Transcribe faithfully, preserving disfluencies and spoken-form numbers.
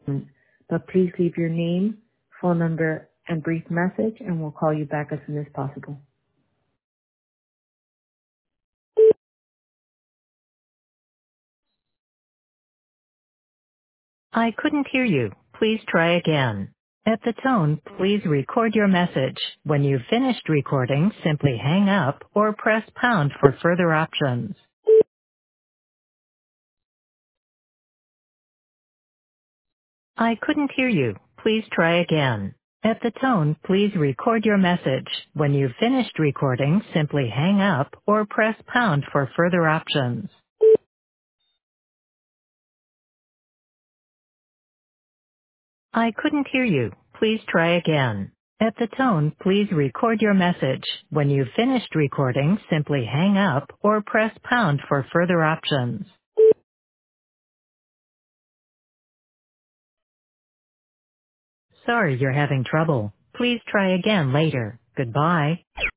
but please leave your name, phone number, and brief message, and we'll call you back as soon as possible. I couldn't hear you. Please try again. At the tone, please record your message. When you've finished recording, simply hang up or press pound for further options. I couldn't hear you. Please try again. At the tone, please record your message. When you've finished recording, simply hang up or press pound for further options. I couldn't hear you. Please try again. At the tone, please record your message. When you've finished recording, simply hang up or press pound for further options. Sorry you're having trouble. Please try again later. Goodbye.